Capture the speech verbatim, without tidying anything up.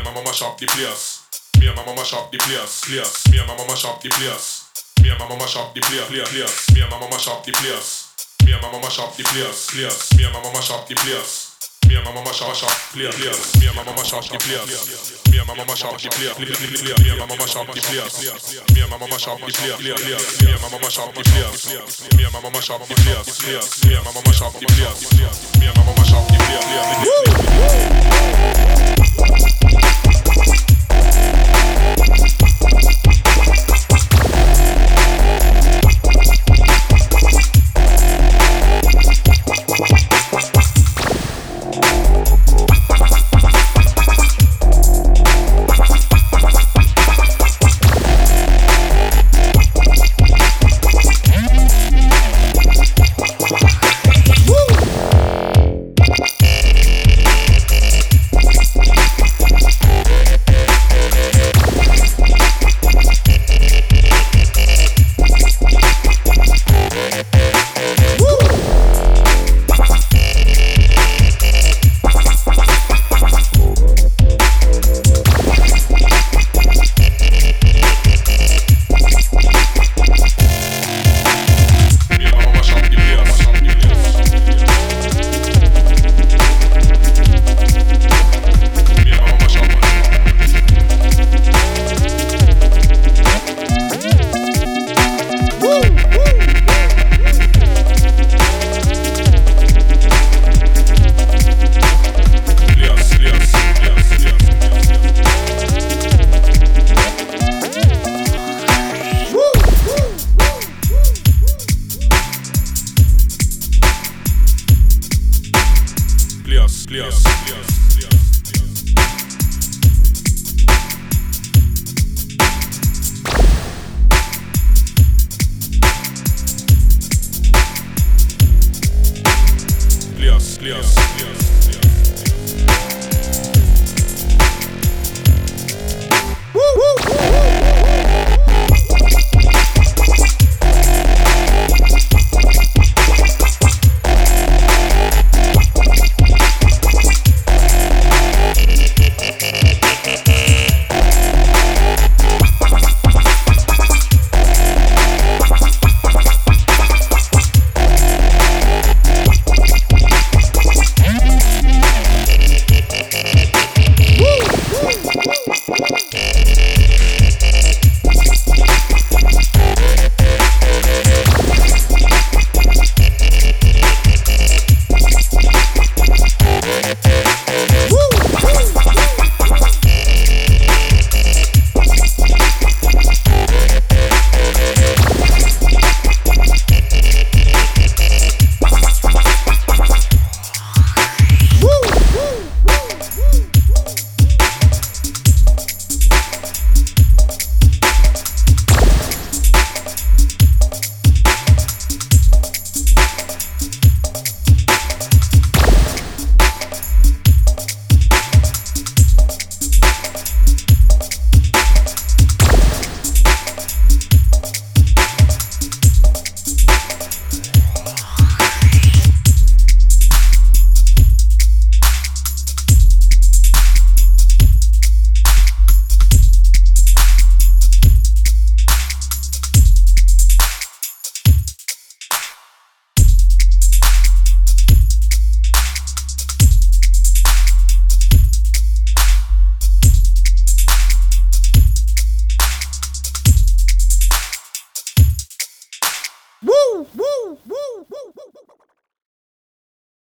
and my mama shop the place. Me and my mama shop the place, place. Me and my mama shop the place. Me and my mama shop the place, place, place. Me and my mama shop the place. Me and my mama shop the place, place. Me and my mama shop the place. Me and my mama shop shop place, place. Me and my mama shop the place. Me and my mama shop the place, place, place. Me and my mama shop the place. Me and my mama shop the place, place, place. Me and my mama shop the place. Me and my mama shop the place, place. Me and my mama shop the place. Me and my mama shop the place, place.